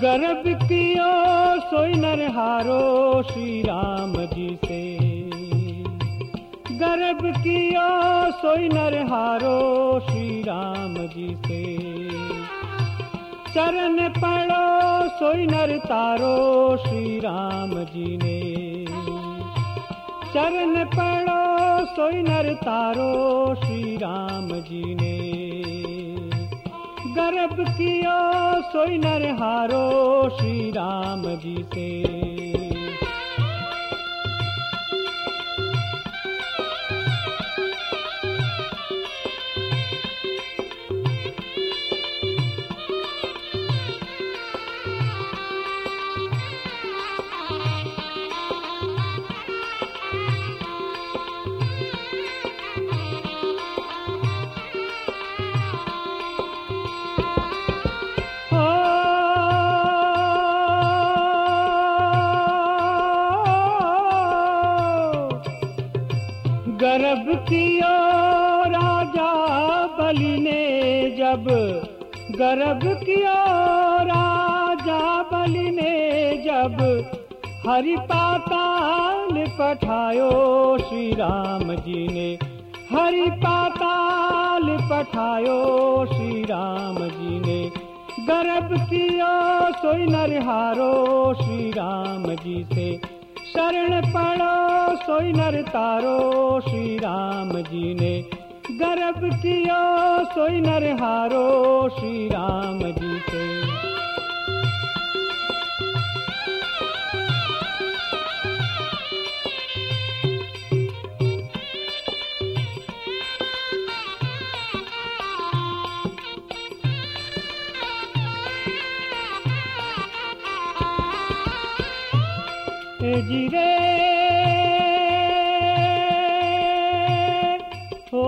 गर्भ कियो सोई नरहारो श्री राम जी से। गर्भ कियो सोई नरहारो श्री राम जी से। चरण पड़ो सोई नर तारो श्री राम जी ने। चरण पड़ो सोई नर तारो श्री राम जी ने। गर्भ कियो सोई नरहारो श्री राम जी से। गर्भ कियो राजा बलि ने जब। गर्भ कियो राजा बलि ने जब। हरि पाताल पठायो श्री राम जी ने। हरि पाताल पठायो श्री राम जी ने। गर्भ कियो सोई नरहारो श्री राम जी से। शरण पड़ो सोई नर तारो श्री राम जी ने। गर्भ कियो सोई नरहारो श्री राम जी से। जी रे हो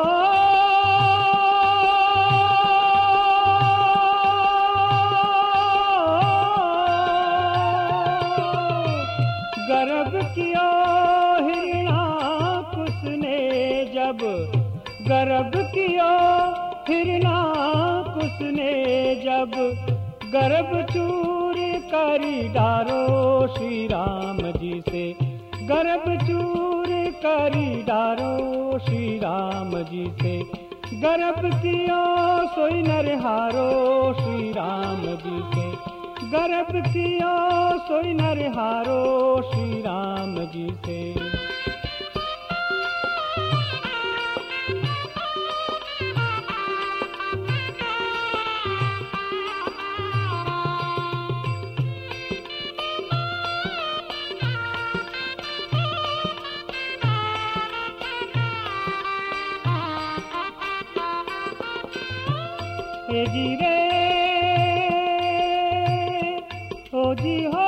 गर्भ कियो हिरणाकुश ने जब। गर्भ कियो हिरणाकुश ने जब। गर्भ चूर करी डारो श्री राम जी से। गर्भ चूर करी डारो श्री राम जी से। गर्भ कियो सोई नरहारो श्री राम जी से। गर्भ कियो सोई नरहारो श्री राम जी से। जी रे ओ जी हो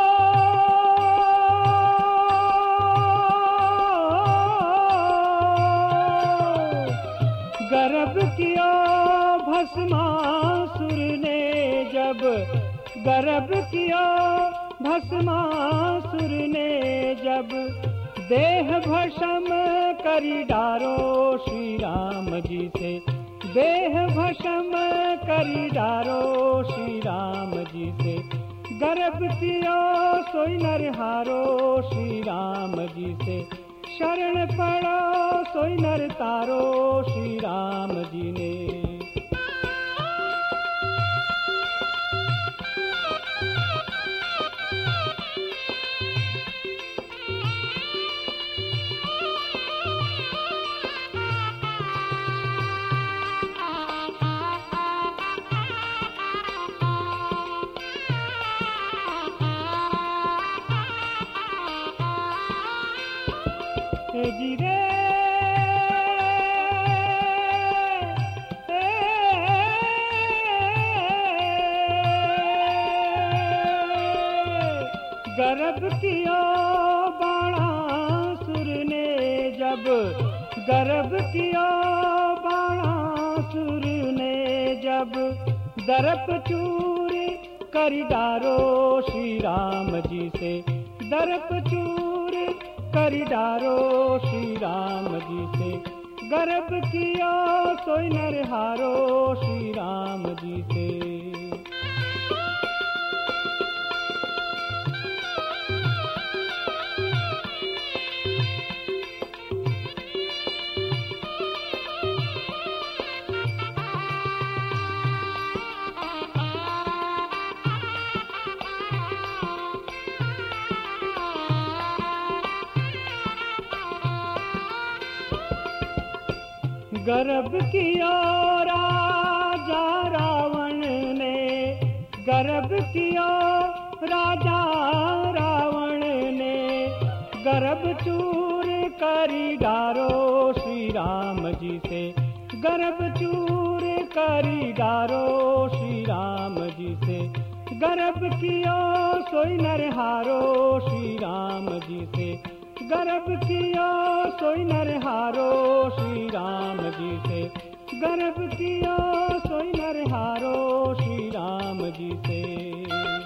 गर्भ कियो भस्मासुर ने जब। गर्भ कियो भस्मासुर ने जब। देह भस्म करी डारो श्री राम जी से। देह भस्म करी डारो श्री राम जी से। गर्भ कियो सोई नरहारो श्री राम जी से। शरण पड़ो सोई नर तारो श्री राम जी ने। जी रे गर्भ कियो बाणासुर ने जब। गर्भ कियो बाणासुर ने जब। दर्प चूर करी डारो श्री राम जी से। दर्प चूर करी डारो श्री राम जी से। गर्भ कियो सोई नरहारो श्री राम जी से। गर्भ किया राजा रावण ने, गर्भ किया राजा रावण ने, गर्भ चूर करी डारो श्री राम जी से, गर्भ चूर करी डारो श्री राम जी से, गर्भ किया सोई नरहारो श्री राम जी से, गर्भ किया सोई नरहारो श्री राम जी से, गर्भ किया सोई नरहारो श्री राम जी से।